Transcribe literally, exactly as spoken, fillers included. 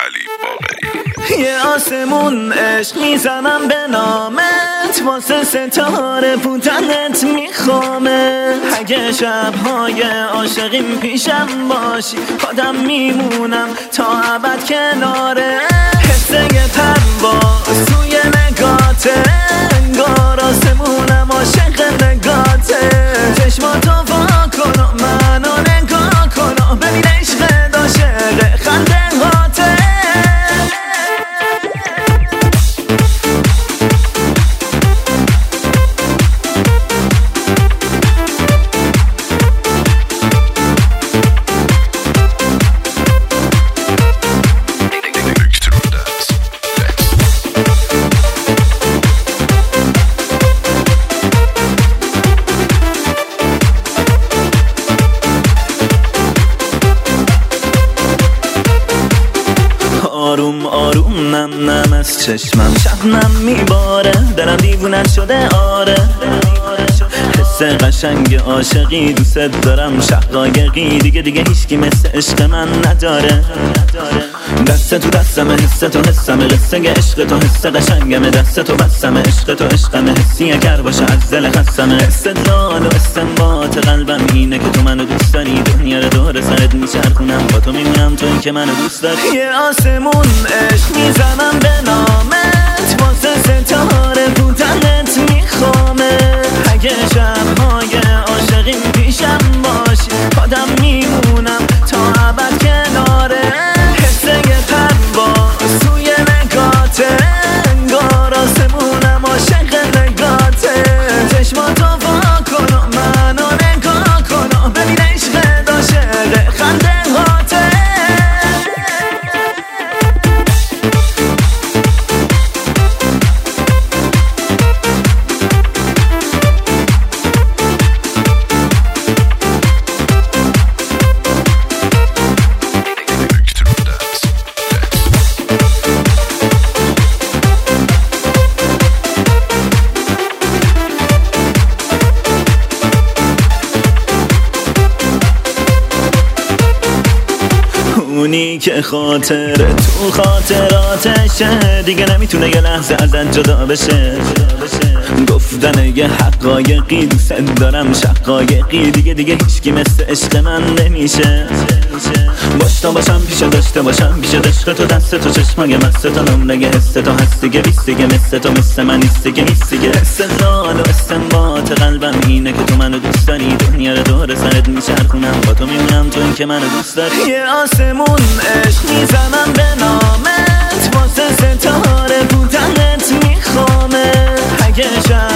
علی باقری. یه آسمون عشق میزنم به نامت، واسه ستاره بودنت میخوامه. اگه شبهای عاشقیم پیشم باشی، خودم میمونم تا ابد کناره. حسه پرواز توی نگاته، انگار آسمونم عاشق نگاته. چشماتو وا کن و منو نگاه کن و ببین عشق داشق خنده هاته. آروم آروم نم نم از چشمم شبنم میباره، دلم دیوونت شده آره. حس قشنگ عاشقی دوست دارم، شقایقی دیگه دیگه هیچکی مثل عشق من نداره. دست تو دستم، حس تو حسم، قصه عشق تو حس قشنگمه. دست تو بستم، عشق تو عشقمه، حسی اگر باشه از دل خستمه. استدلال و استنباط قلبم اینه که تو منو دوست داری، دنیا رو دور سرت میچرخونم، با تو میمونم تویی که منو دوست داری. یه آسمون عشق میزنم به نامت، واسه ستاره بودنت میخوامه. اگه شبهای عاشقیم پیشم باشی، خودم میمونم تا ابد کناره. حسه پرواز توی نگاته، انگار آسمونم عاشق نگاته. چشماتو وا کن و منو نگاه کن و ببین عشق داشق خنده هاته. اونی که خاطر تو خاطراتشه، دیگه نمیتونه یه لحظه ازت جدا بشه. گفتن یه حقایقی دوست دارم، شقایقی دیگه دیگه هیچکی مثل عشق من نمیشه. باشتا باشم پیشه، داشته باشم پیشه، عشق تو دست تو چشمای مست تو، نمرگه حس تو هست دیگه بیست دیگه، مثل تو مثل من نیست دیگه نیست دیگه. استدلال و استنباط قلبم اینه که تو منو دوست داری، دنیا رو دور سرت میچرخونم، با تو میمونم تویی که منو دوست داری. یه آسمون عشق میزنم به نامت، واسه ستاره بودنت میخوامه. اگه